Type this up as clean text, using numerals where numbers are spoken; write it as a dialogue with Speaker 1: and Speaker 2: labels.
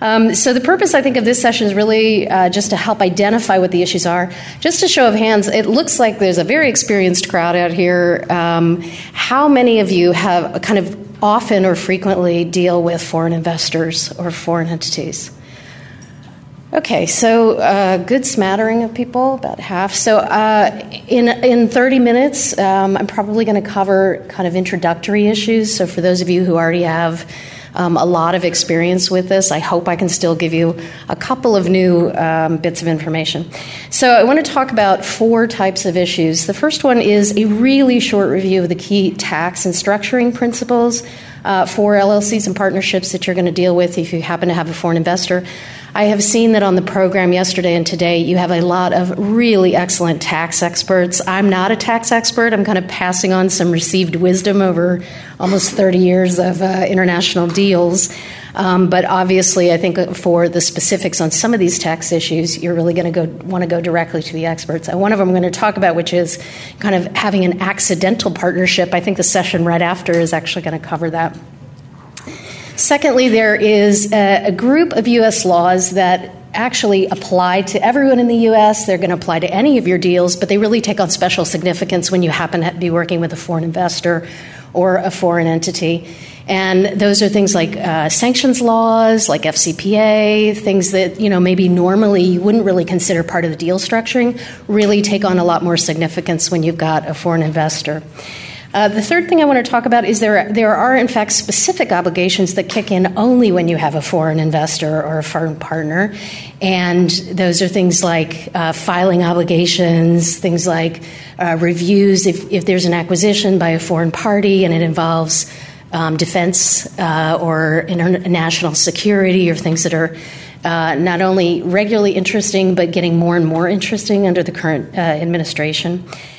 Speaker 1: So the purpose, I think, of this session is really just to help identify what the issues are. Just a show of hands, it looks like there's a very experienced crowd out here. How many of you have kind of often or frequently deal with foreign investors or foreign entities? Okay, so a good smattering of people, about half. So in 30 minutes, I'm probably going to cover kind of introductory issues. So for those of you who already have a lot of experience with this, I hope I can still give you a couple of new bits of information. So I want to talk about 4 types of issues. The first one is a really short review of the key tax and structuring principles for LLCs and partnerships that you're going to deal with if you happen to have a foreign investor. I have seen that on the program yesterday and today you have a lot of really excellent tax experts. I'm not a tax expert. I'm kind of passing on some received wisdom over almost 30 years of international deals. But obviously, I think for the specifics on some of these tax issues, you're really going to want to go directly to the experts. And one of them I'm going to talk about, which is kind of having an accidental partnership. I think the session right after is actually going to cover that. Secondly, there is a group of U.S. laws that actually apply to everyone in the U.S. They're going to apply to any of your deals, but they really take on special significance when you happen to be working with a foreign investor or a foreign entity. And those are things like sanctions laws, like FCPA, things that maybe normally you wouldn't really consider part of the deal structuring, really take on a lot more significance when you've got a foreign investor. The third thing I want to talk about is there are, in fact, specific obligations that kick in only when you have a foreign investor or a foreign partner. And those are things like filing obligations, things like reviews if there's an acquisition by a foreign party and it involves defense or international security or things that are not only regularly interesting but getting more and more interesting under the current administration.